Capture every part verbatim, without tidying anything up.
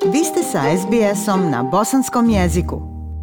Vi ste sa es be esom na bosanskom jeziku.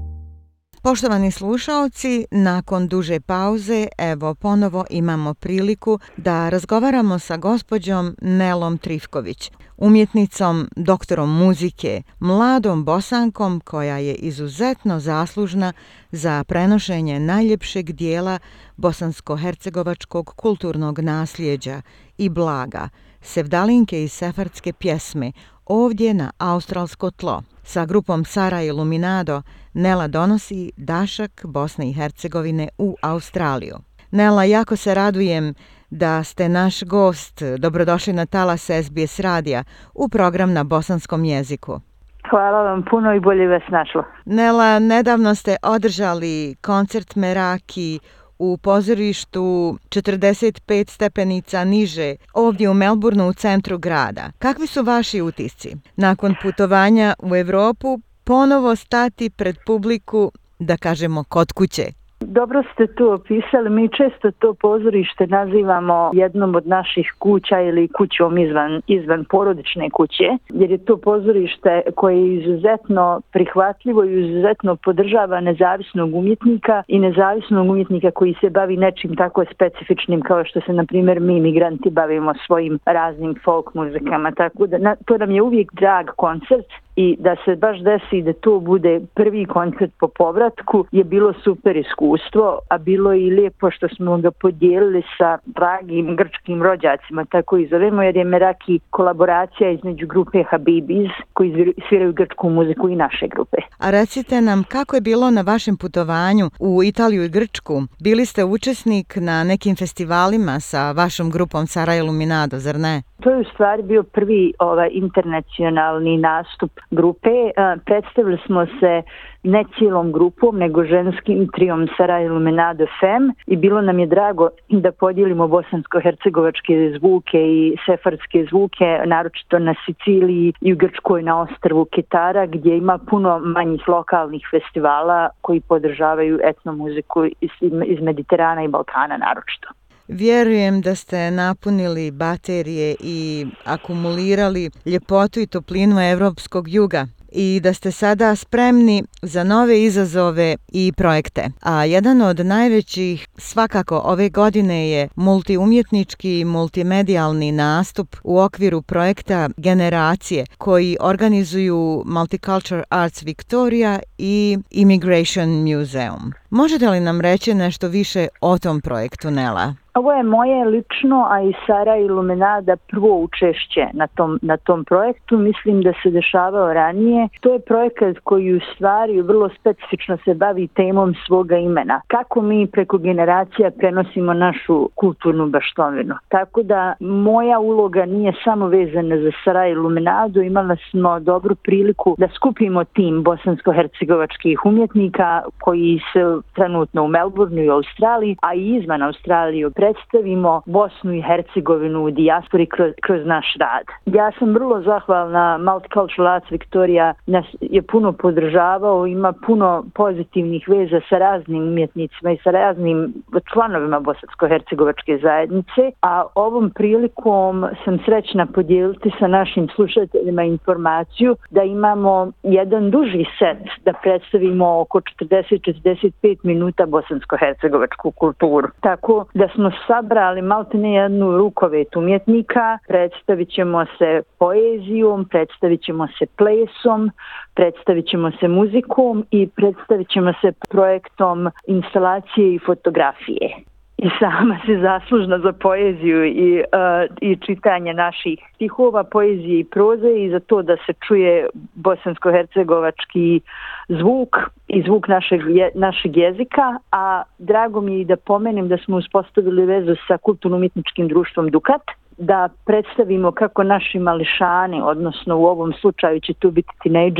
Poštovani slušaoci, nakon duže pauze, evo ponovo imamo priliku da razgovaramo sa gospođom Nelom Trifković, umjetnicom, doktorom muzike, mladom Bosankom koja je izuzetno zaslužna za prenošenje najljepšeg dijela bosansko-hercegovačkog kulturnog nasljeđa i blaga, sevdalinke i sefardske pjesme, ovdje na australsko tlo. Sa grupom Sara Iluminado Nela donosi dašak Bosne i Hercegovine u Australiju. Nela, jako se radujem da ste naš gost. Dobrodošli na talas es be es radija u program na bosanskom jeziku. Hvala vam puno i bolje vas našlo. Nela, nedavno ste održali koncert Meraki u pozorištu četrdeset pet stepenica niže, ovdje u Melbourneu u centru grada. Kakvi su vaši utisci? Nakon putovanja u Europu, ponovo stati pred publiku, da kažemo, kod kuće. Dobro ste to opisali. Mi često to pozorište nazivamo jednom od naših kuća ili kućom izvan, izvan porodične kuće, jer je to pozorište koje je izuzetno prihvatljivo i izuzetno podržava nezavisnog umjetnika i nezavisnog umjetnika koji se bavi nečim tako specifičnim kao što se, na primjer, mi migranti bavimo svojim raznim folk muzikama. Tako da na, to nam je uvijek drag koncert. I da se baš desi da to bude prvi koncert po povratku je bilo super iskustvo, a bilo je i lijepo što smo ga podijelili sa dragim grčkim rođacima, tako i zovemo, jer je Meraki kolaboracija između grupe Habibis koji sviraju grčku muziku i naše grupe. A recite nam, kako je bilo na vašem putovanju u Italiju i Grčku? Bili ste učesnik na nekim festivalima sa vašom grupom Sara Iluminado, zar ne? To je u stvari bio prvi ovaj, internacionalni nastup grupe. Predstavili smo se ne cijelom grupom, nego ženskim trijom Sara Iluminado Fem i bilo nam je drago da podijelimo bosansko-hercegovačke zvuke i sefardske zvuke, naročito na Siciliji i u Grčkoj na ostrvu Ketara, gdje ima puno manjih lokalnih festivala koji podržavaju etno muziku iz, iz Mediterana i Balkana naročito. Vjerujem da ste napunili baterije i akumulirali ljepotu i toplinu evropskog juga i da ste sada spremni za nove izazove i projekte. A jedan od najvećih svakako ove godine je multiumjetnički i multimedijalni nastup u okviru projekta Generacije koji organizuju Multicultural Arts Victoria i Immigration Museum. Možete li nam reći nešto više o tom projektu, Nela? Ovo je moje lično, a i Sara Iluminada prvo učešće na tom, na tom projektu. Mislim da se dešavao ranije. To je projekat koji u stvari vrlo specifično se bavi temom svoga imena. Kako mi preko generacija prenosimo našu kulturnu baštovinu. Tako da moja uloga nije samo vezana za Sara Iluminadu. Imali smo dobru priliku da skupimo tim bosansko-hercegovačkih umjetnika koji su trenutno u Melbourneu i Australiji, a i izvan Australije predstavimo Bosnu i Hercegovinu u dijaspori kroz, kroz naš rad. Ja sam vrlo zahvalna, Multicultural Arts Victoria nas je puno podržavao, ima puno pozitivnih veza sa raznim umjetnicima i sa raznim članovima bosansko-hercegovačke zajednice, a ovom prilikom sam srećna podijeliti sa našim slušateljima informaciju da imamo jedan duži set da predstavimo oko četrdeset do četrdeset pet minuta bosansko-hercegovačku kulturu. Tako da smo sabrali maltene jednu rukovet umjetnika, predstavit ćemo se poezijom, predstavit ćemo se plesom, predstavit ćemo se muzikom i predstavit ćemo se projektom instalacije i fotografije. I sama se zaslužna za poeziju i, uh, i čitanje naših stihova, poezije i proze i za to da se čuje bosansko-hercegovački zvuk i zvuk našeg, je, našeg jezika, a drago mi je i da pomenem da smo uspostavili vezu sa kulturno-umjetničkim društvom Dukat, da predstavimo kako naši mališani, odnosno u ovom slučaju će tu biti tinejdžeri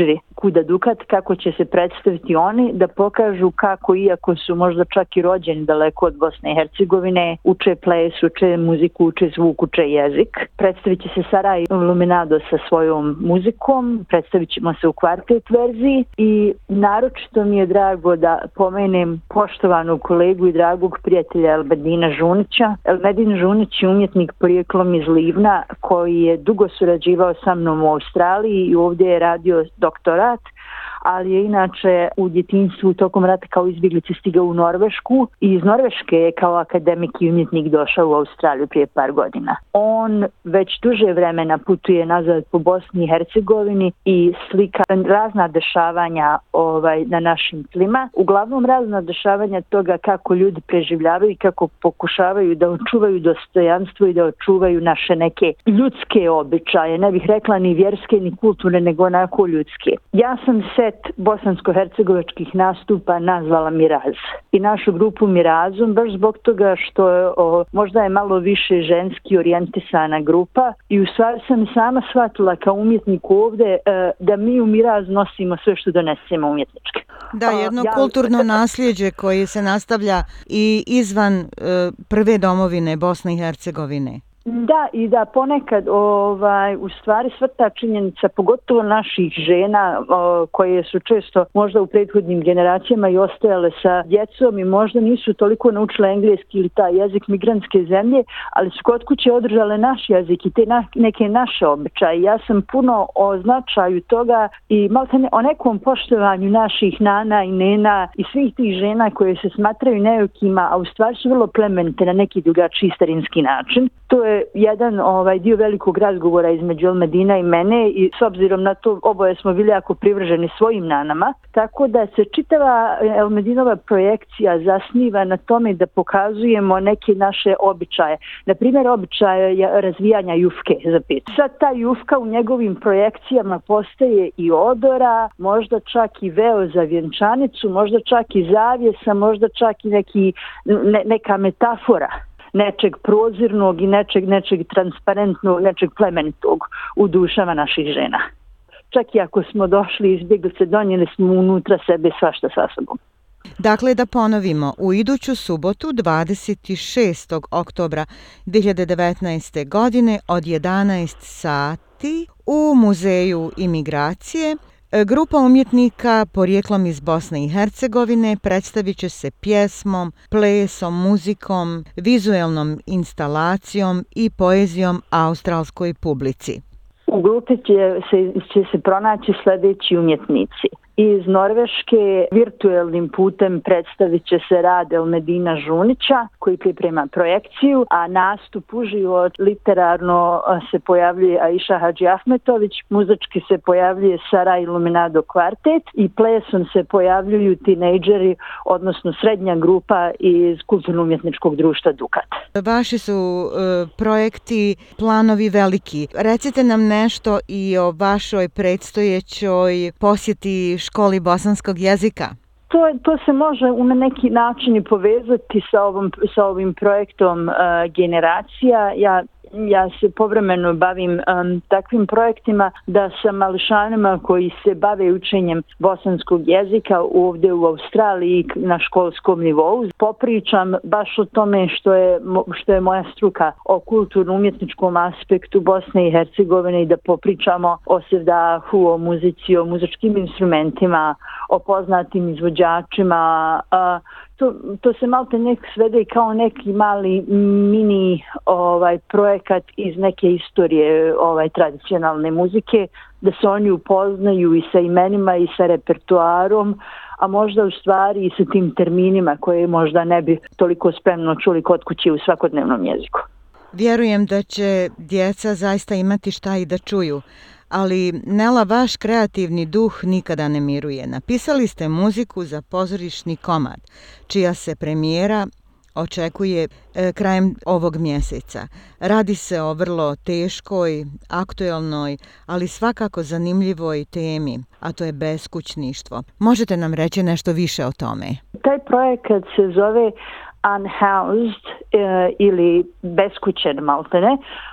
Kuda Dukat, kako će se predstaviti oni, da pokažu kako, iako su možda čak i rođeni daleko od Bosne i Hercegovine, uče ples, uče muziku, uče zvuk, uče jezik. Predstavit će se Saraj Luminado sa svojom muzikom, predstavit ćemo se u kvartet verziji i naročito mi je drago da pomenem poštovanog kolegu i dragog prijatelja Elmedina Žunića. Elmedin Žunić je umjetnik porijeklom iz Livna koji je dugo surađivao sa mnom u Australiji i ovdje je radio doktorat, ali je inače u djetinjstvu tokom rata kao izbjeglice stigao u Norvešku i iz Norveške je kao akademik i umjetnik došao u Australiju prije par godina. On već duže vremena putuje nazad po Bosni i Hercegovini i slika razna dešavanja ovaj, na našim tlima. Uglavnom razna dešavanja toga kako ljudi preživljavaju i kako pokušavaju da očuvaju dostojanstvo i da očuvaju naše neke ljudske običaje. Ne bih rekla ni vjerske ni kulturne, nego onako ljudske. Ja sam set bosansko-hercegovačkih nastupa nazvala Miraz i našu grupu Mirazom baš zbog toga što o, možda je malo više ženski orijentisana grupa i u stvari sam sama shvatila kao umjetnik ovdje e, da mi u Miraz nosimo sve što donesemo umjetničke. Da, jedno ja, kulturno nasljeđe koje se nastavlja i izvan e, prve domovine Bosne i Hercegovine. Da, i da ponekad ovaj, u stvari sva ta činjenica, pogotovo naših žena o, koje su često možda u prethodnim generacijama i ostajale sa djecom i možda nisu toliko naučile engleski ili taj jezik migrantske zemlje, ali su kod kuće održale naš jezik i te na, neke naše običaje. Ja sam puno o značaju toga i malo o nekom poštovanju naših nana i nena i svih tih žena koje se smatraju neukima, a u stvari su vrlo plemenite na neki drugačiji starinski način. To je jedan ovaj dio velikog razgovora između Elmedina i mene i s obzirom na to oboje smo bili jako privrženi svojim nanama, tako da se čitava Elmedinova projekcija zasniva na tome da pokazujemo neke naše običaje. Na primjer, običaje razvijanja jufke za pet. Sad ta jufka u njegovim projekcijama postaje i odora, možda čak i veo za vjenčanicu, možda čak i zavjesa, možda čak i neki, ne, neka metafora nečeg prozirnog i nečeg, nečeg transparentnog, nečeg plemenitog u dušama naših žena. Čak i ako smo došli izbjeglice, donijeli smo unutra sebe svašta sa sobom. Dakle, da ponovimo, u iduću subotu dvadeset šestog oktobra dvije hiljade devetnaeste. godine od jedanaest sati u Muzeju imigracije grupa umjetnika porijeklom iz Bosne i Hercegovine predstavit će se pjesmom, plesom, muzikom, vizuelnom instalacijom i poezijom australskoj publici. U grupi će se, će se pronaći sljedeći umjetnici. Iz Norveške virtuelnim putem predstavit će se rad Elmedina Žunića koji priprema projekciju, a nastup uživo literarno se pojavljuje Aisha Hadži Ahmetović, muzički se pojavljuje Saraj Luminado kvartet i plesom se pojavljuju tinejdžeri, odnosno srednja grupa iz kulturno-umjetničkog društva Dukat. Vaši su uh, projekti, planovi veliki. Recite nam nešto i o vašoj predstojećoj posjeti školi bosanskog jezika. To, to se može na neki način povezati sa, ovom, sa ovim projektom uh, Generacija. Ja Ja se povremeno bavim um, takvim projektima da sa mališanima koji se bave učenjem bosanskog jezika ovdje u Australiji na školskom nivou popričam baš o tome što je, što je moja struka o kulturno-umjetničkom aspektu Bosne i Hercegovine i da popričamo o sevdahu, o muzici, o muzičkim instrumentima, o poznatim izvođačima. Uh, To, to se malo nek svede kao neki mali mini ovaj projekat iz neke istorije ovaj tradicionalne muzike, da se oni upoznaju i sa imenima i sa repertoarom, a možda u stvari i sa tim terminima koje možda ne bi toliko spremno čuli kod kuće u svakodnevnom jeziku. Vjerujem da će djeca zaista imati šta i da čuju. Ali, Nela, vaš kreativni duh nikada ne miruje. Napisali ste muziku za pozorišni komad, čija se premijera očekuje e, krajem ovog mjeseca. Radi se o vrlo teškoj, aktuelnoj, ali svakako zanimljivoj temi, a to je beskućništvo. Možete nam reći nešto više o tome? Taj projekat se zove Unhoused e, ili beskućen maltene.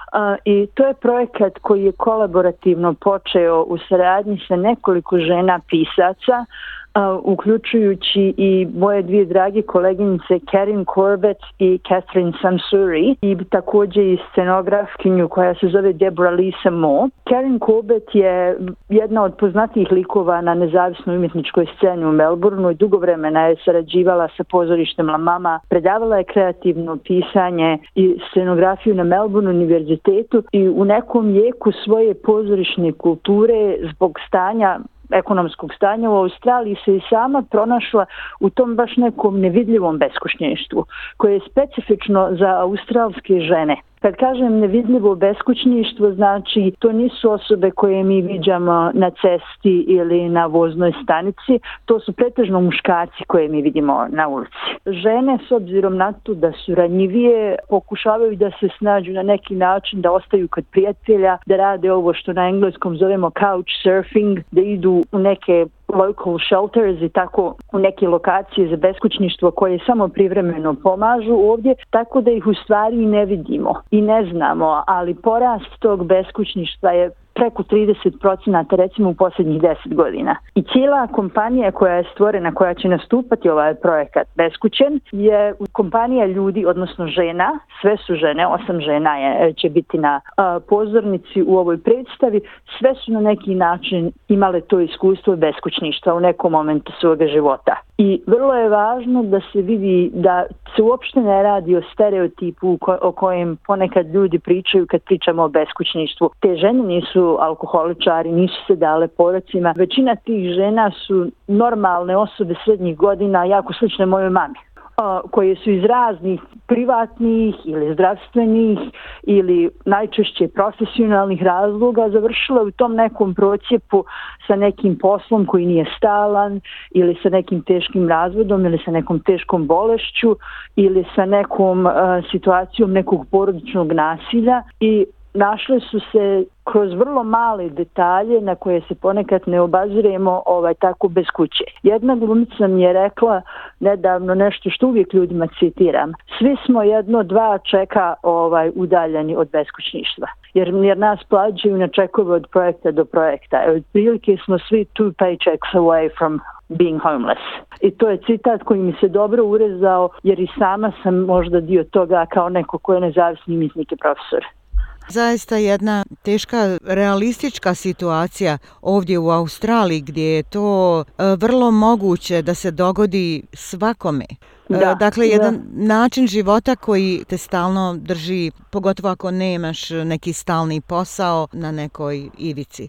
i to je projekat koji je kolaborativno počeo u saradnji sa nekoliko žena pisaca, Uh, uključujući i moje dvije drage koleginice Karin Corbett i Catherine Samsuri i također i scenografkinju koja se zove Deborah Lisa Mo. Karin Corbett je jedna od poznatijih likova na nezavisnoj umjetničkoj sceni u Melbourneu i dugo vremena je sarađivala sa pozorištem La Mama, predavala je kreativno pisanje i scenografiju na Melbourne univerzitetu i u nekom jeku svoje pozorišne kulture zbog stanja ekonomskog stanja u Australiji se i sama pronašla u tom baš nekom nevidljivom beskućništvu koje je specifično za australske žene. Kad kažem nevidljivo beskućništvo, znači to nisu osobe koje mi viđamo na cesti ili na voznoj stanici, to su pretežno muškarci koje mi vidimo na ulici. Žene, s obzirom na to da su ranjivije, pokušavaju da se snađu na neki način, da ostaju kod prijatelja, da rade ovo što na engleskom zovemo couch surfing, da idu u neke local shelters i tako u neke lokacije za beskućništvo koje samo privremeno pomažu ovdje, tako da ih u stvari ne vidimo i ne znamo, ali porast tog beskućništva je preko trideset procenata recimo u posljednjih deset godina. I cijela kompanija koja je stvorena, koja će nastupati ovaj projekat Beskućen, je kompanija ljudi, odnosno žena, sve su žene, osam žena je, će biti na uh, pozornici u ovoj predstavi, sve su na neki način imale to iskustvo beskućništva u nekom momentu svoga života. I vrlo je važno da se vidi da se uopšte ne radi o stereotipu ko- o kojem ponekad ljudi pričaju kad pričamo o beskućništvu. Te žene nisu alkoholičari, nisu se dale porocima. Većina tih žena su normalne osobe srednjih godina, jako slične mojoj mami, koje su iz raznih privatnih ili zdravstvenih ili najčešće profesionalnih razloga završile u tom nekom procjepu sa nekim poslom koji nije stalan ili sa nekim teškim razvodom ili sa nekom teškom bolešću ili sa nekom uh, situacijom nekog porodičnog nasilja i našle su se kroz vrlo male detalje na koje se ponekad ne obaziremo ovaj, tako bez kuće. Jedna glumica mi je rekla nedavno nešto što uvijek ljudima citiram. Svi smo jedno, dva čeka ovaj, udaljeni od beskućništva. Jer, jer nas plaćaju na čekove od projekta do projekta. Od prilike smo svi two paychecks away from being homeless. I to je citat koji mi se dobro urezao jer i sama sam možda dio toga kao neko ko je nezavisni umjetnik i profesor. Zaista jedna teška realistička situacija ovdje u Australiji gdje je to vrlo moguće da se dogodi svakome. Da, dakle, jedan da. način života koji te stalno drži, pogotovo ako nemaš neki stalni posao na nekoj ivici.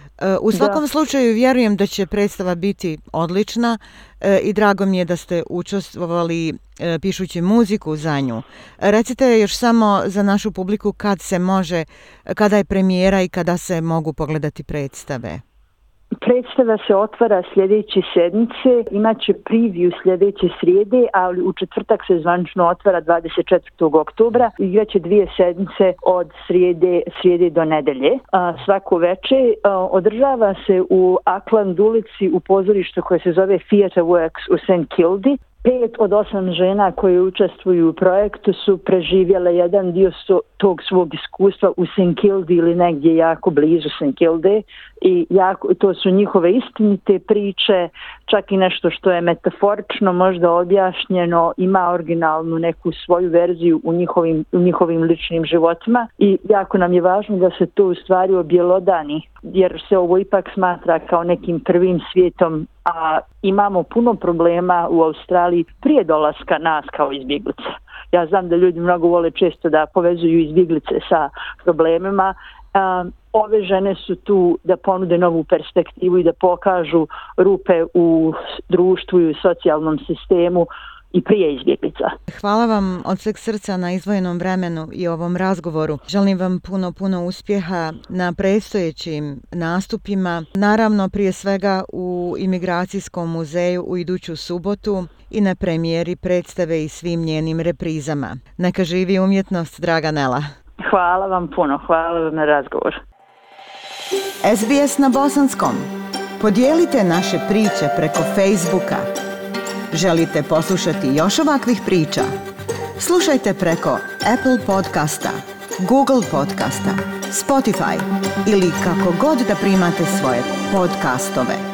U svakom da. slučaju vjerujem da će predstava biti odlična i drago mi je da ste učestvovali pišući muziku za nju. Recite još samo za našu publiku kad se može, kada je premijera i kada se mogu pogledati predstave. Predstava se otvara sljedeće sedmice, imaće preview sljedeće srijede, ali u četvrtak se zvanično otvara dvadeset četvrtog oktobra. Igraće dvije sedmice od srijede, srijede do nedelje. A, svako veče a, održava se u Auckland ulici u pozorištu koje se zove Theatre Works u Saint Kilda. Pet od osam žena koje učestvuju u projektu su preživjele jedan dio so, tog svog iskustva u Saint Kilda ili negdje jako blizu Saint Kilda i jako, to su njihove istinite priče, čak i nešto što je metaforično možda objašnjeno, ima originalnu neku svoju verziju u njihovim, u njihovim ličnim životima i jako nam je važno da se to u stvari objelodani jer se ovo ipak smatra kao nekim prvim svijetom, a imamo puno problema u Australiji prije dolaska nas kao izbjeglica. Ja znam da ljudi mnogo vole često da povezuju izbjeglice sa problemima. Um, ove žene su tu da ponude novu perspektivu i da pokažu rupe u društvu i u socijalnom sistemu i prije izbjeglica. Hvala vam od sveg srca na izdvojenom vremenu i ovom razgovoru. Želim vam puno, puno uspjeha na predstojećim nastupima. Naravno, prije svega u Imigracijskom muzeju u iduću subotu i na premijeri predstave i svim njenim reprizama. Neka živi umjetnost, draga Nela. Hvala vam puno, hvala vam na razgovor. S B S na bosanskom. Podijelite naše priče preko Facebooka. Želite poslušati još ovakvih priča? Slušajte preko Apple podcasta, Google Podcasta, Spotify ili kako god da primate svoje podcastove.